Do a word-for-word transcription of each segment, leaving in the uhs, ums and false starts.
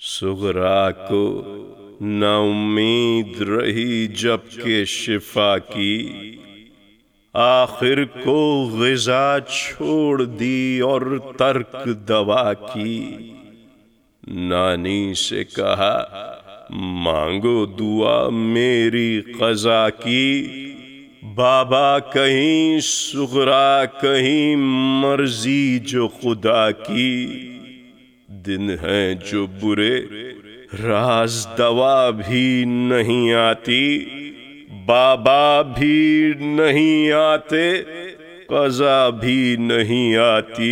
सुगरा को ना उम्मीद रही जबकि शिफा की, आखिर को ग़िज़ा छोड़ दी और तर्क दवा की। नानी से कहा मांगो दुआ मेरी क़ज़ा की, बाबा कहीं सुगरा कहीं मर्जी जो खुदा की। दिन हैं जो बुरे राज दवा भी नहीं आती, बाबा भी नहीं आते क़ज़ा भी नहीं आती।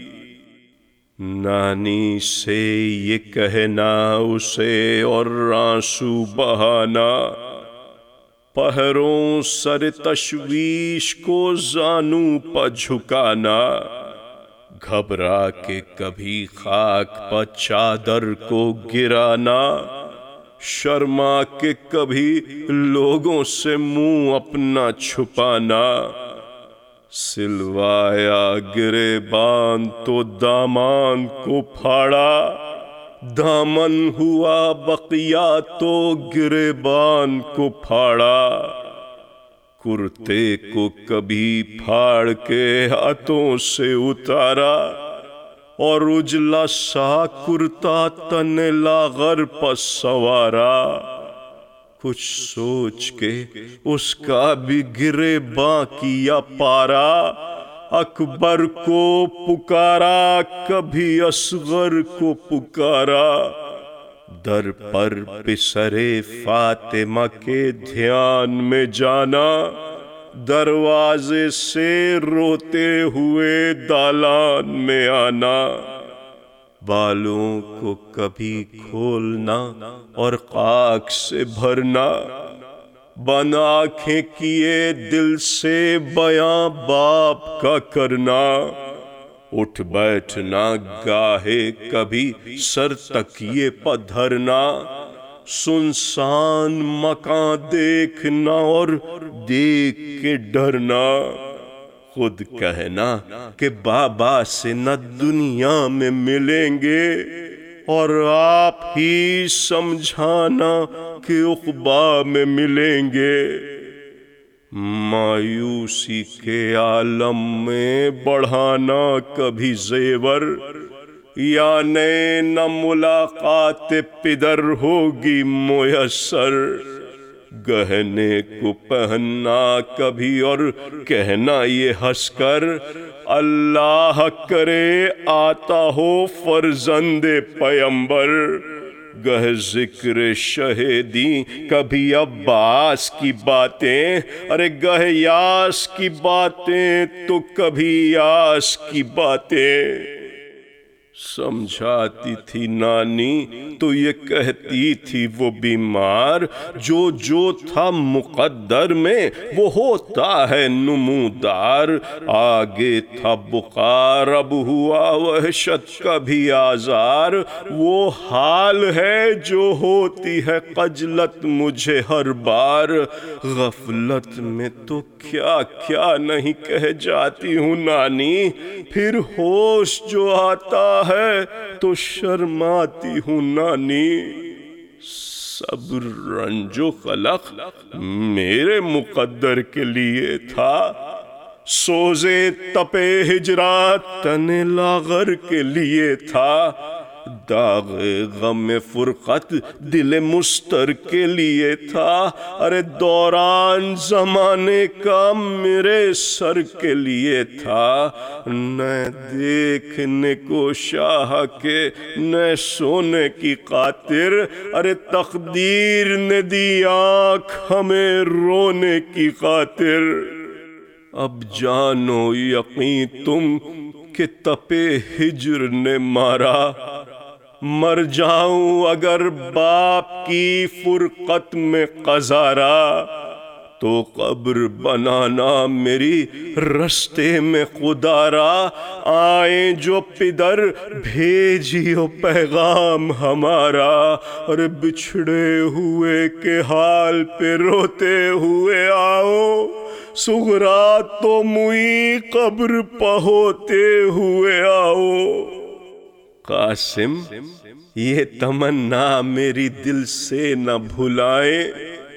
नानी से ये कहना उसे और आंसू बहाना, पहरों सर तशवीश को जानू पर झुकाना। घबरा के कभी खाक पर चादर को गिराना, शर्मा के कभी लोगों से मुंह अपना छुपाना। सिलवाया गिरेबान तो दामान को फाड़ा, दामन हुआ बकिया तो गिरेबान को फाड़ा। कुर्ते को कभी फाड़ के हाथों से उतारा, और उजला सा कुर्ता तने लागर पर सवारा। कुछ सोच के उसका भी गिरे बाकिया पारा, अकबर को पुकारा कभी असगर को पुकारा। दर पर पिसरे फातिमा के ध्यान में जाना, दरवाजे से रोते हुए दालान में आना। बालों को कभी खोलना और खाक से भरना, बंद आँखें किए दिल से बयां बाप का करना। उठ बैठना गाहे कभी सर तकिए पर धरना, सुनसान मकान देखना और देख के डरना। खुद कहना कि बाबा से न दुनिया में मिलेंगे, और आप ही समझाना कि उक़बा में मिलेंगे। मायूसी के आलम में बढ़ाना कभी ज़ेवर, याने न मुलाकात पिदर होगी मुयस्सर। गहने को पहनना कभी और कहना ये हंसकर, अल्लाह करे आता हो फर्जंदे पैगंबर। गह जिक्र शहीदी कभी अब्बास की बातें, अरे गह यास की बातें तो कभी यास की बातें। समझाती थी नानी तो ये कहती थी वो बीमार, जो जो था मुक़द्दर में वो होता है नुमूदार। आगे था बुखार अब हुआ वहशत का भी आज़ार, वो हाल है जो होती है खजलत मुझे हर बार। गफलत में तो क्या क्या नहीं कह जाती हूँ नानी, फिर होश जो आता है तो शर्माती हूँ नानी। सब रंजो खलक मेरे मुक़द्दर के लिए था, सोज़े तपे हिजरात तने लागर के लिए था। दाग़े ग़म फ़ुरक़त दिल मुस्तर के लिए था, अरे दौरान ज़माने का मेरे सर के लिए था। न देखने को शाह के न सोने की खातिर, अरे तक़दीर ने दी आँख हमें रोने की खातिर। अब जानो यकीन तुम कि तपे हिज्र ने मारा, मर जाऊं अगर बाप की फुरकत में क़ज़ारा। तो कब्र बनाना मेरी रस्ते में खुदारा, आए जो पिदर भेजियो पैगाम हमारा। अरे बिछड़े हुए के हाल पे रोते हुए आओ, सुगरा तो मुई कब्र पहोते हुए आओ। قاسم یہ تمنا میری دل سے نہ بھلائے،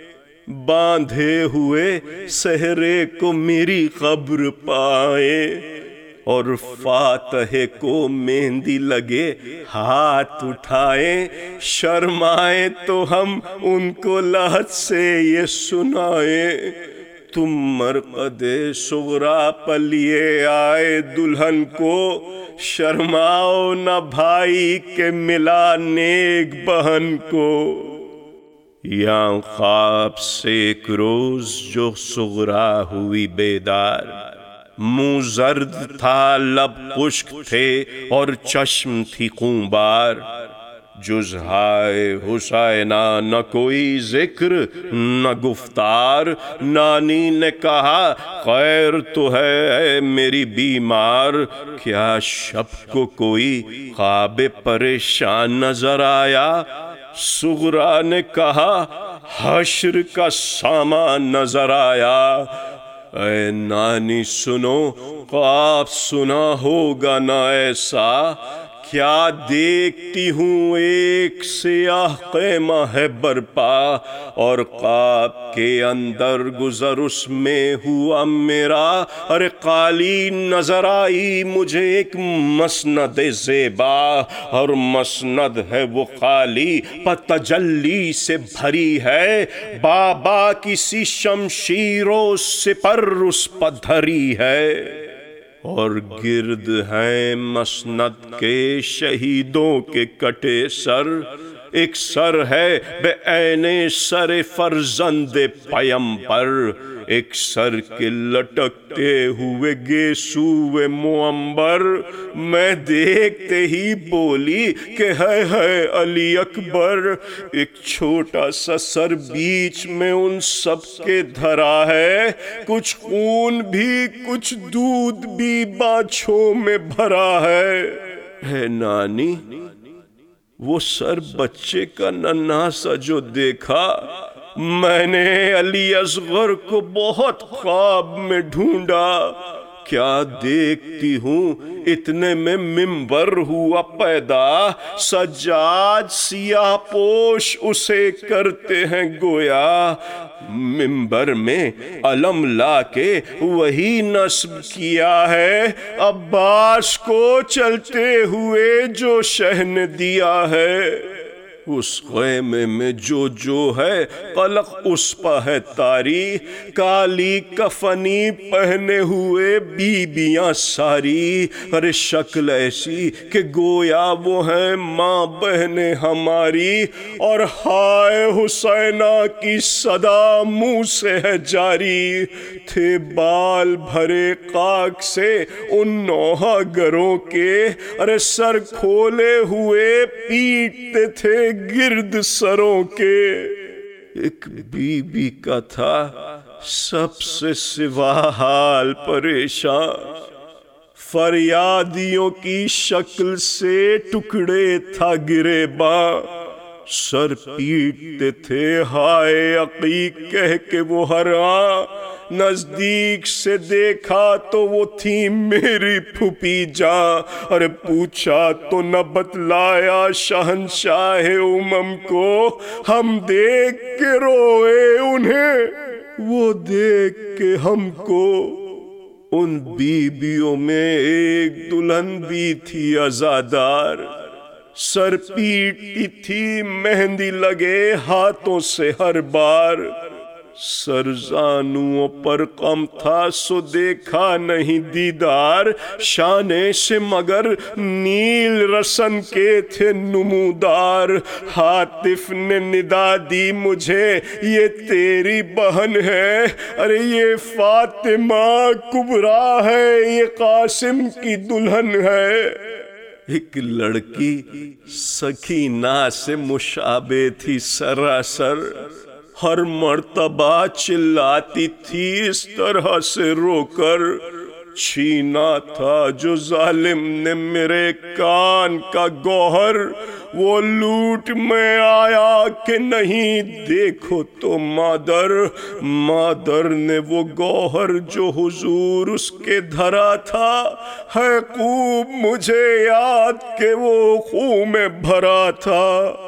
باندھے ہوئے سہرے کو میری قبر پائے، اور فاتح کو مہندی لگے ہاتھ اٹھائے، شرمائے تو ہم ان کو لحد سے یہ سنائے، تم مرقد صغریٰ پلیے آئے دلہن کو، شرماؤ نہ بھائی کے ملا نیک بہن کو۔ یا خواب سے ایک روز جو صغریٰ ہوئی بیدار، منہ زرد تھا لب خشک تھے اور چشم تھی خونبار، جز ہائے حسینہ نہ کوئی ذکر نہ گفتار، نانی نے کہا خیر تو ہے اے میری بیمار، کیا شب کو کوئی خواب پریشان نظر آیا؟ صغریٰ نے کہا حشر کا سامان نظر آیا، اے نانی سنو خواب سنا ہوگا نہ ایسا، کیا دیکھتی ہوں ایک سیاہ خیمہ ہے برپا، اور خواب کے اندر گزر اس میں ہوا میرا، ارے قالی نظر آئی مجھے ایک مسند زیبا، اور مسند ہے وہ خالی پتجلی سے بھری ہے، بابا کسی شمشیر و سپر اس پر دھری ہے، اور گرد ہیں مسند کے شہیدوں کے کٹے سر، ایک سر ہے بے عین سر فرزند پیمبر، ایک سر کے لٹکتے ہوئے گیسوئے معمبر، میں دیکھتے ہی بولی کہ ہے ہے علی اکبر، ایک چھوٹا سا سر بیچ میں ان سب کے دھرا ہے، کچھ خون بھی کچھ دودھ بھی باچھوں میں بھرا ہے، اے نانی وہ سر بچے کا ننھا سا جو دیکھا، میں نے علی اصغر کو بہت خواب میں ڈھونڈا، کیا دیکھتی ہوں اتنے میں منبر ہوا پیدا، سجاد سیاہ پوش اسے کرتے ہیں گویا، منبر میں علم لا کے وہی نصب کیا ہے، عباس کو چلتے ہوئے جو شہ نے دیا ہے، اس خیمے میں جو جو ہے قلق اس پہ ہے طاری، کالی کفنی پہنے ہوئے بیبیاں ساری، ارے شکل ایسی کہ گویا وہ ہیں ماں بہنیں ہماری، اور ہائے حسینہ کی صدا منہ سے ہے جاری، تھے بال بھرے خاک سے ان نوحہ گروں کے، ارے سر کھولے ہوئے پیٹتے تھے گرد سروں کے، ایک بی بی کا تھا سب سے سوا حال پریشان، فریادیوں کی شکل سے ٹکڑے تھا گریباں، سر پیٹتے تھے ہائے عقیق کہہ کے وہ ہراں، نزدیک سے دیکھا تو وہ تھی میری پھوپھی جاں، ارے پوچھا تو نہ بتلایا شہنشاہ امم کو، ہم دیکھ کے روئے انہیں وہ دیکھ کے ہم کو، ان بیبیوں میں ایک دلہن بھی تھی عزادار، سر پیٹتی تھی مہندی لگے ہاتھوں سے ہر بار، سر زانوں پر غم تھا سو دیکھا نہیں دیدار، شانے سے مگر نیل رسن کے تھے نمودار، حاطف نے ندا دی مجھے یہ تیری بہن ہے، ارے یہ فاطمہ کبریٰ ہے یہ قاسم کی دلہن ہے، ایک لڑکی سکینہ سے مشابہ تھی سراسر، ہر مرتبہ چلاتی تھی اس طرح سے رو کر، چھینا تھا جو ظالم نے میرے کان کا گوہر، وہ لوٹ میں آیا کہ نہیں دیکھو تو مادر، مادر نے وہ گوہر جو حضور اس کے دھرا تھا، ہے خوب مجھے یاد کہ وہ خوں میں بھرا تھا۔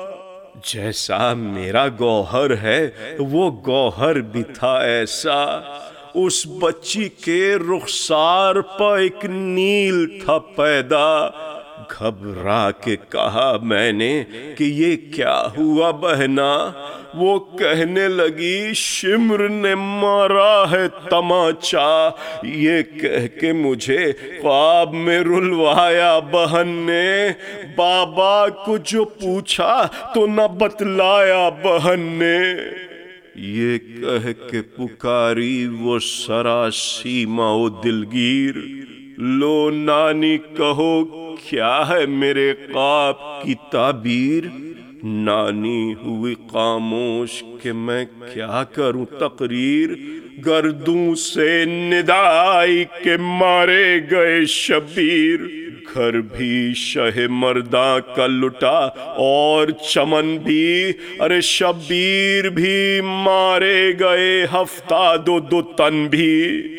جیسا میرا گوہر ہے وہ گوہر بھی تھا ایسا، اس بچی کے رخسار پہ ایک نیل تھا پیدا۔ گھبرا کے کہا میں نے کہ یہ کیا ہوا بہنا، وہ کہنے لگی شمر نے مارا ہے تماچا، یہ کہہ کے مجھے خواب میں رلوایا بہن نے، بابا کو جو پوچھا تو نہ بتلایا بہن نے۔ یہ کہہ کے پکاری وہ سراسیما و دلگیر، لو نانی کہو کیا ہے میرے خواب کی تعبیر۔ نانی ہوئی خاموش کہ میں کیا کروں تقریر، گردوں سے ندائی کہ مارے گئے شبیر۔ گھر بھی شہ مرداں کا لٹا اور چمن بھی، ارے شبیر بھی مارے گئے ہفتہ دو دو تن بھی۔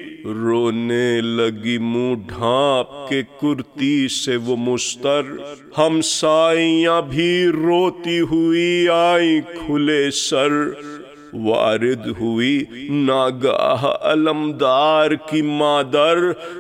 رونے لگی منہ ڈھانپ کے کرتی سے وہ مستر، ہمسائیاں بھی روتی ہوئی آئیں کھلے سر۔ وارد ہوئی ناگاہ علمدار کی مادر،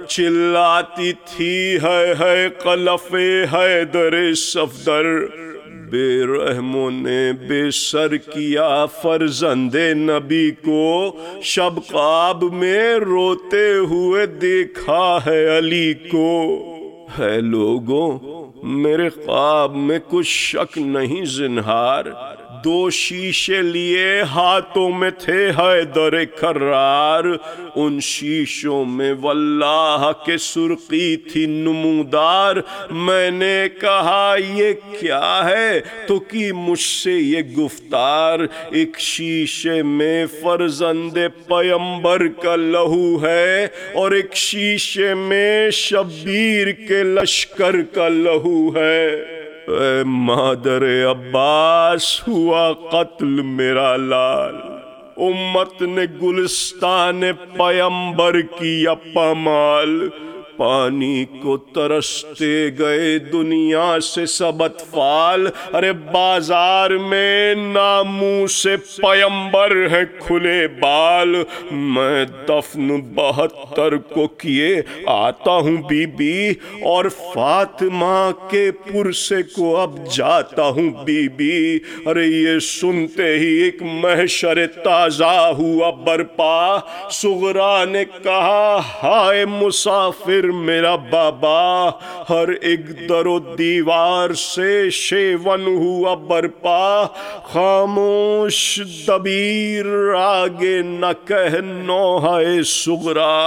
چلاتی تھی ہے ہے خلف حیدر صفدر۔ بے رحموں نے بے سر کیا فرزند نبی کو، شب خواب میں روتے ہوئے دیکھا ہے علی کو۔ ہے لوگوں میرے خواب میں کچھ شک نہیں زنہار، دو شیشے لیے ہاتھوں میں تھے حیدر کرار، ان شیشوں میں واللہ کے سرخی تھی نمودار۔ میں نے کہا یہ کیا ہے تو کی مجھ سے یہ گفتار، ایک شیشے میں فرزند پیمبر کا لہو ہے اور ایک شیشے میں شبیر کے لشکر کا لہو ہے۔ اے مادر عباس ہوا قتل میرا لال، امت نے گلستان پیمبر کیا پامال۔ پانی کو ترستے گئے دنیا سے سب اطفال، ارے بازار میں ناموس پیمبر ہے کھلے بال۔ میں دفن بہتر کو کیے آتا ہوں بی بی، اور فاطمہ کے پرسے کو اب جاتا ہوں بی بی۔ ارے یہ سنتے ہی ایک محشر تازہ ہوا برپا، صغرا نے کہا ہائے مسافر میرا بابا، ہر ایک در و دیوار سے شیون ہوا برپا۔ خاموش دبیر آگے نہ کہ نوحہ صغرا،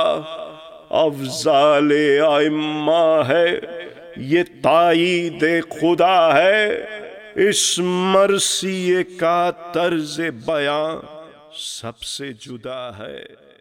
افضال ائمہ ہے یہ تائید خدا ہے، اس مرثیے کا طرز بیان سب سے جدا ہے۔